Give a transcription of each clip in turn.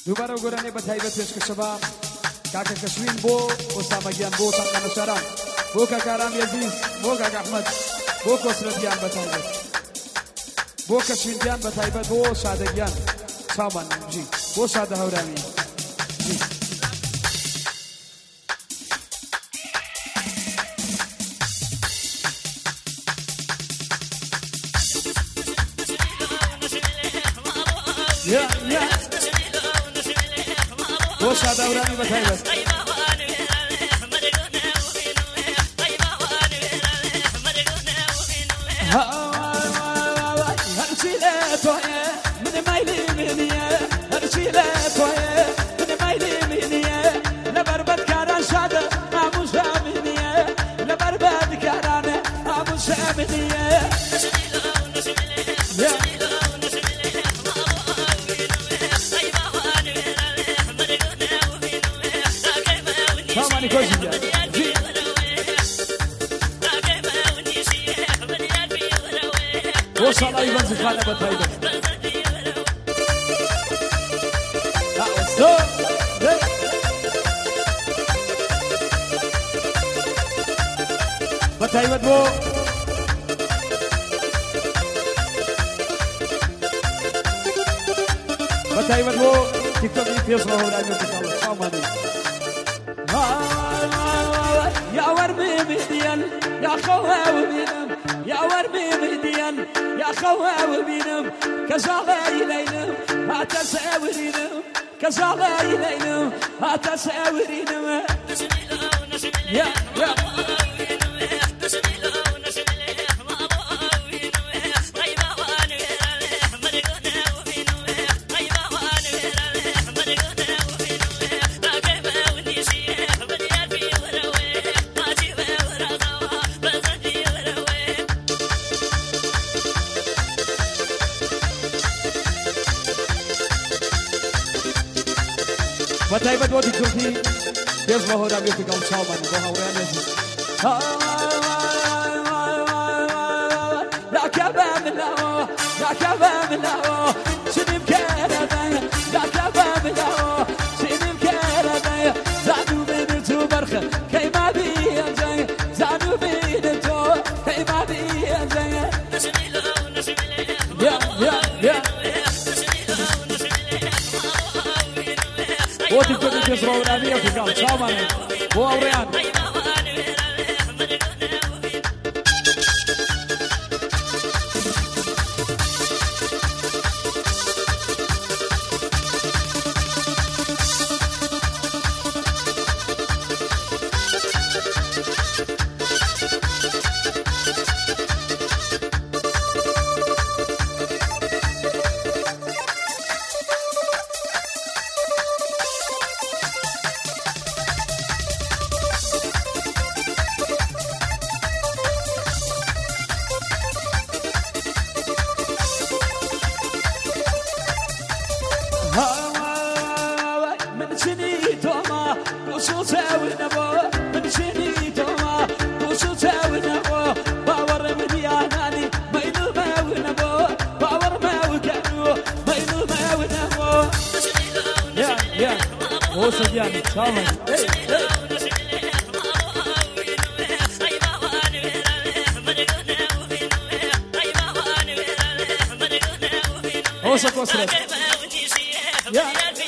دووبارە و گۆرانێ بە تایبەت پێشکەشەبا کاکە کەشوین بۆ ئۆسامەگیان بۆ تاقانە شاران بۆ کاکارام یەزیز بۆ کاک ئەحمەد بۆ کۆسرەتیان بە تایبەت بۆ کەشوینیان بە تایبەت بۆ شادەگیان چاومان ژی بۆ شادە هەورامی ژی بۆ شادە هەورامی بە تایبەت وصل أيضا زخانة بطيبة بطيبة بو بطيبة بو تيك توك يصبح ولا يمكن شاماني يا ورمي مديان يا خواه وبينم يا ورمي مديان يا خواه وبينم كزاغا إلينم هاتساورينم كزاغا إلينم هاتساورينم يا بطيبة بودي كوفي يصبح هو دابيو في قوم شاومان بوها وريان يزيز لا كباب لا لا كباب لا شنم كربا لا كباب لا شنم كربا زادو بنتو برخة كي ما بيجي زادو بنتو كي ما بيجي يا وتي كنت تزرعوا الأمية في قال شامان هو أوريان هو سجاني شامان هو سكوسرت يا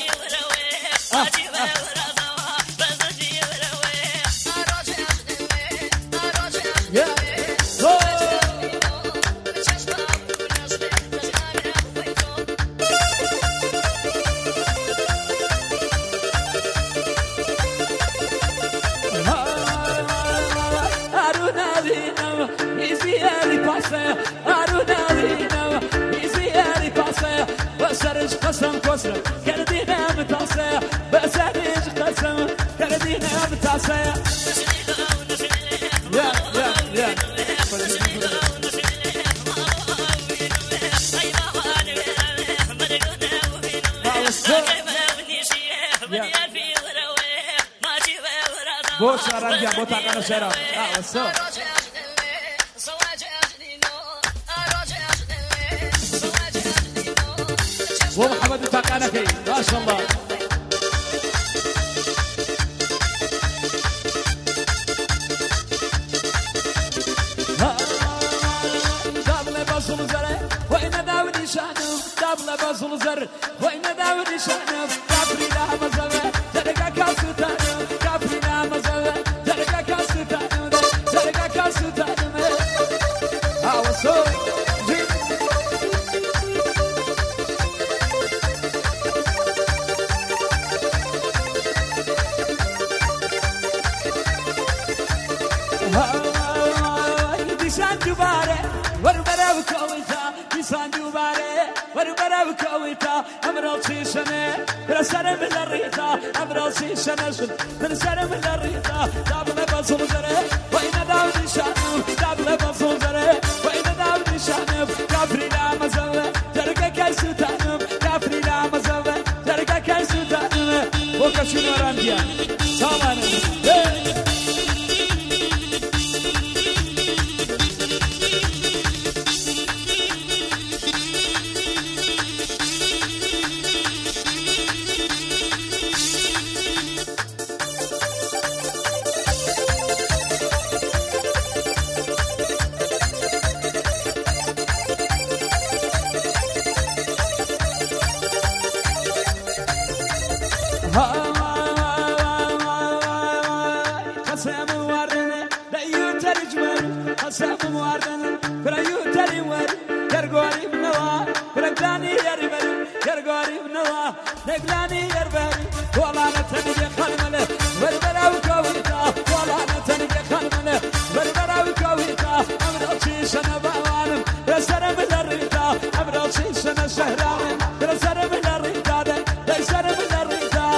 قسم كسر كردينا بتعصي بساليش قسم كردينا بتعصي يا بوش أرانجا بوتا كانوا شراب وصل ومحمد تاقانكي ما شاء الله بصل زر وين داود شأنه كافري لا مزبه ترجع كاسوتانه كافري لا مزبه ترجع كاسوتانه ترجع كاسوتانه وصو ديسان دوباره وربره وكويتا ديسان دوباره وربره وكويتا امرأة سنة برسالة من الريتا امرأة سنة برسالة من الريتا دابل بصل زره وين داود شانو دابل بصل زره وين داود شانو كافري لا مزوه ترجع كيسوتانو كافري لا مزوه ترجع كيسوتانو وكشنو رانديا سامان نقلاني يربري والله نتني خلمله بربرا وكويتا والله نتني خلمله بربرا وكويتا امرأتي سنة بعوانم رسر من الريتا امرأتي سنة سهرانم رسر من الريتا رسر من الريتا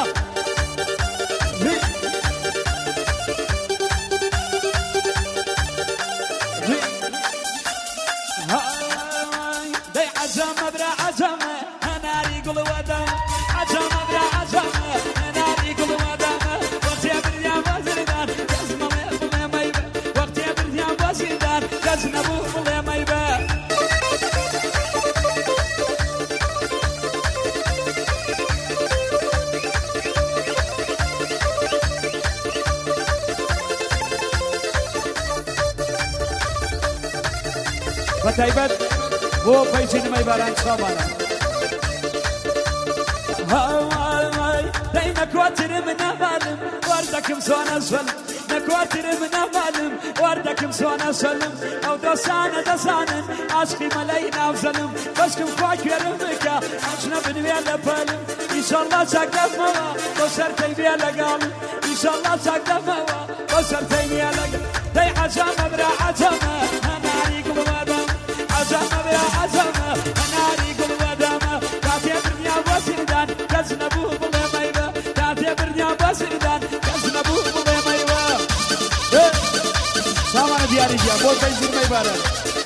دي عزم برا عزم انا ريقل ودم وتايبت بو فيجين ما يباران شامانا هاي دايما كواتر من أمالم وردك مسوانا سلم نكواتر من أمالم وردك مسوانا سلم أو دسانا عشقي ملاينا وظلم بسكم فاكر بك عشنا بنبيع لبالم إن شاء الله ساقف موا بسرتي بيا لقالم إن شاء الله ساقف موا بسرتي بيا لقالم داي عزامة برا عزامة أنا ريقل ودم عزامة برا عزامة أنا ريقل ودم كاتي برنيا وسردان كزنبو بلا ميبا كاتي برنيا وسردان كزنبو بلا ميبا سامان دياري جا بو فيجين ما يباران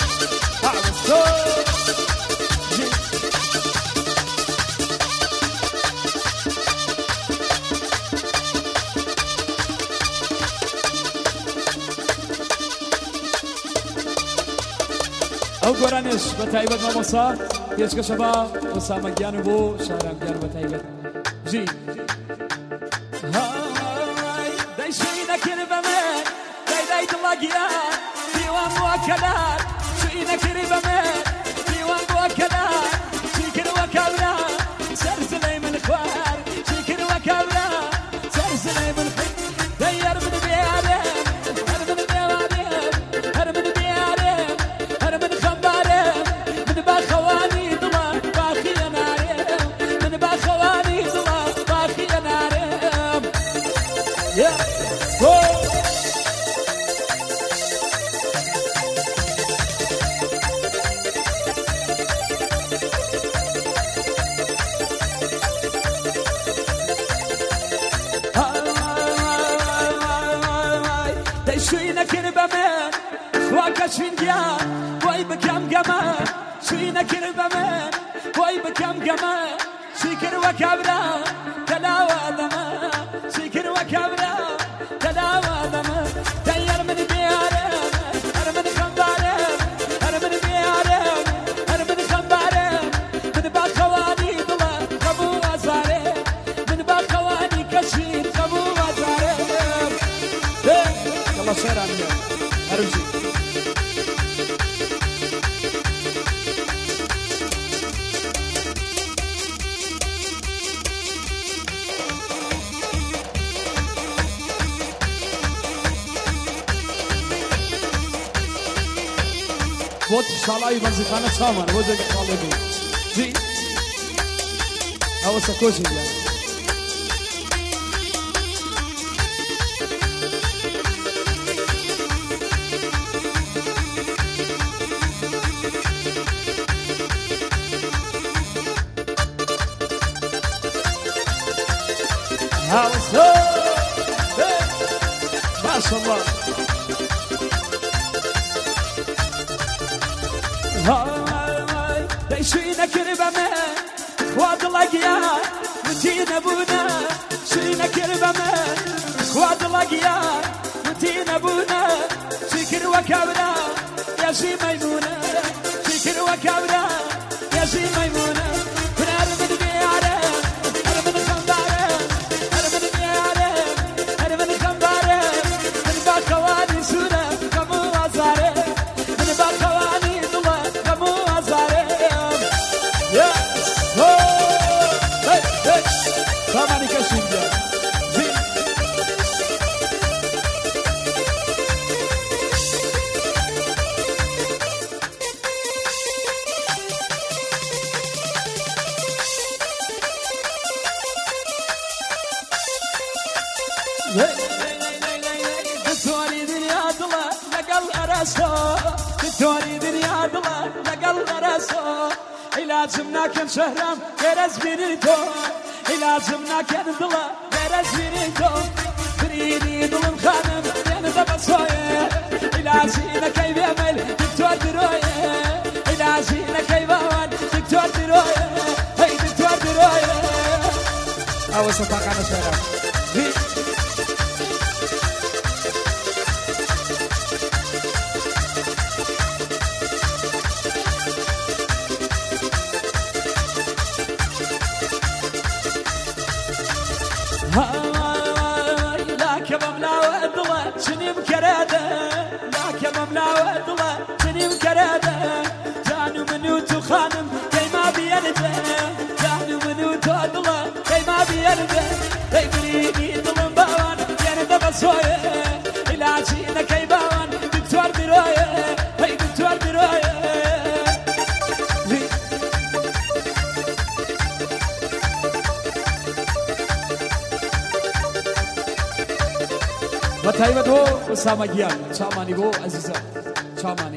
او قرانش بتايبت ما مصار يشك شباب وسام جانبو شارم جان بتايبت جي هاي داي شينا كلمة من داي تلاقيان ديوان مؤكدات شينا كلمة من ديوان مؤكدات شيكر وكابرا سرسلي من الخوار شيكر وكابرا سرسلي من الخوار داير من بيارم هر من بيارم هر من بيارم هر من خمبارم من باخواني ضلا باخي نارم من باخواني ضلا باخي نارم يا شوينا كربة من واقع شوين ديان واي بكام قما شوينا كربة من واي بكام قما شكر وكبرى تلاوى ذما شكر وكبرى تلاوى ذما تيار من بيارم هر من خمبارم هر من بيارم هر من خمبارم من باخواني ضلا بۆ شاڵاوی بەنزیخانە چاوانە بۆ جێگە شاڵێ بێ جی ئەوە سەکۆچی گیان ما شاء الله شوينا كربما خواد لقيا متينا بونا شوينا كربما خواد لقيا متينا بونا شكر وكبرا يا شي ميمونة شكر وكبرا يا شي ميمونة كنا من بيعرة أنا من خمبارة أنا من بيعرة أنا من خمبارة من باكواني سورة كمو وزارة من باكواني دوا كمو وزارة Tamani kaçayım ya. دكتوري دنيا ضلا لقل راسه دكتوري دنيا ضلا لقل راسه علاجمنا كان شهرام غرز بينتو علاجمنا كان ضلا غرز بينتو بريدي ضلم خانم يعني دبصويه علاجينا كيف يعمل دكتور درويه علاجينا كيف يعمل دكتور درويه هي دكتور درويه أو سباق على شهرام لاك مملا ودلا شني مكراده لاك مملا ودلا شني مكراده جانو منو تخانم كيما بيرده جانو منو تضلا كيما بيرده تجريني ظلم باوان يعني دبصويه علاجينا كيباوان دكتور درويه هي دكتور درويه بەتایبەت بۆ ئوسامە گیان چامانی بۆ عەزیزە چامانی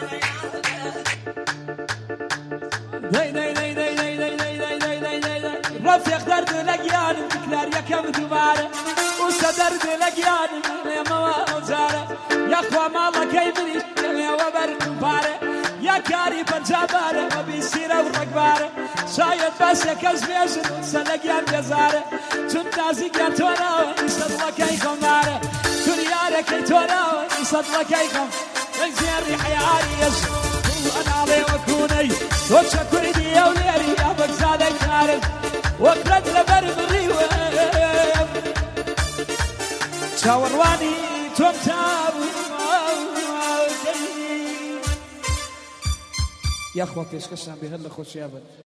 ڕەفیق دەرد لە گیانم دکلار یەکەم دووبارە وسە دەرد لە گیانم لێمەوە ئەوجارە یەخوا ماڵەکەی منیش لێوە بەرم پارە یا کاری پەنجابارە وە بیسیرە و ڕەگبارە شاید بەسێ کەس بێژن سە لە گیان بێزارە چون نازی گیان تۆراوە ئیسەدڵەکەی خەمارە كي توراوي صدقك خم زيري حياريش وانا علي وكوني وتشكر دي يا وليري يا بكزادك عارف وكرت لبربري شاورواني تومتاو يا اخوة بيشكشنا بهلا خوش يابن